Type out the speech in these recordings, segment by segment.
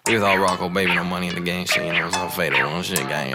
We was all Rocco, baby, no money in the game shit, you know, it's all fatal, no shit, gang.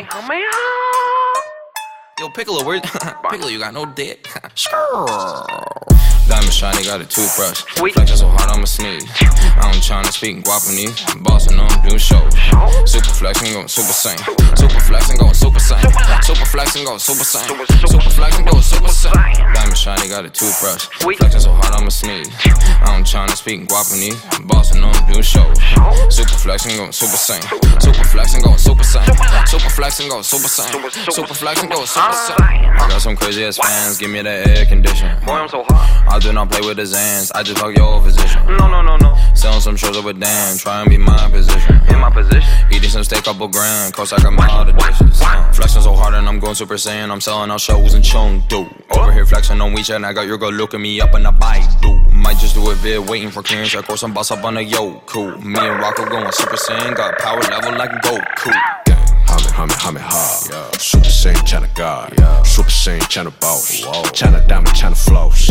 Yo, Piccolo, where? Piccolo, you got no dick. Diamond shiny, got a toothbrush. Flexing so hard, I'ma sneeze. I'm tryna speak Guapanese. Bossing on doing shows. Super flexing, going super sane. Super flexing, going super sane. Super flexing, going super sane. Super flexing, going super sane. Diamond shiny, got a toothbrush. Flexing so hard, I'ma sneeze. I'm tryna speak Guapanese. Bossing on doing shows. Super flexing, going super sane. Super flexing, going super sane. Super flexing, going super sane. Super flexing, going super. I got some crazy ass fans, give me that air condition. Boy, I'm so hot. I do not play with the Zans, I just fuck your physician. No. Selling some shows over Dan, try and be my position. In my position. Eating some steak, couple grand, cause I got my other dishes. Flexing so hard and I'm going super saiyan, I'm selling out shows in Chengdu. Over here flexing on WeChat and I got your girl looking me up in the Baidu. Might just do a vid, waiting for clearance, of course I'm boss up on a Yoku. Me and Rocco going super saiyan, got power level like Goku. Ha, Super Saiyan China God, Super Saiyan China boss, China diamond, China floss,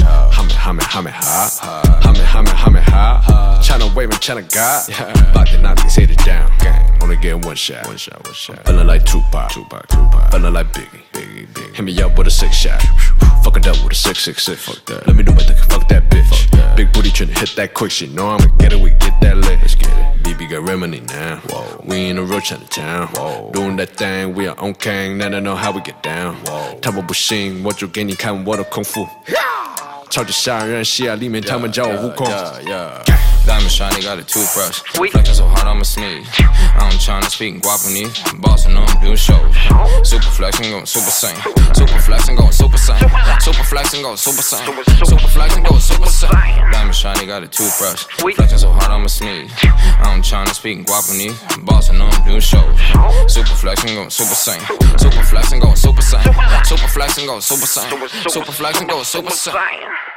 ha, China waving, China God, about to knock these haters down, only getting one shot, feeling like Tupac, feeling like Biggie, hit me up with a 6 shot, fuck it up with a 666, let me do my thing, fuck that bitch, big booty tryna hit that quick shit, know I'ma get it, we get that lit, let's get it. BB got remedy now. Whoa. We in a real Chinatown. Whoa. Doing that thing, we are on Kang. Now they know how we get down. Tapo不信，我就给你看我的功夫。超级吓人，西亚里面他们叫我悟空。 Diamond shiny, got a toothbrush. Flexing so hard, I'ma sneeze. I'm tryna speak Guapanese. Bossing on doing shows. Super flexing, going super sane. Super flexing, going super sane. Super flexing, going super sane. Super flexing, going super sane. Diamond shiny, got a toothbrush. Flexing so hard, I'ma sneeze. I'm tryna speak Guapanese. Bossing on doing shows. Super flexing, going super sane. Super flexing, going super sane. Super flexing, going super sane. Super flexing, going super sane.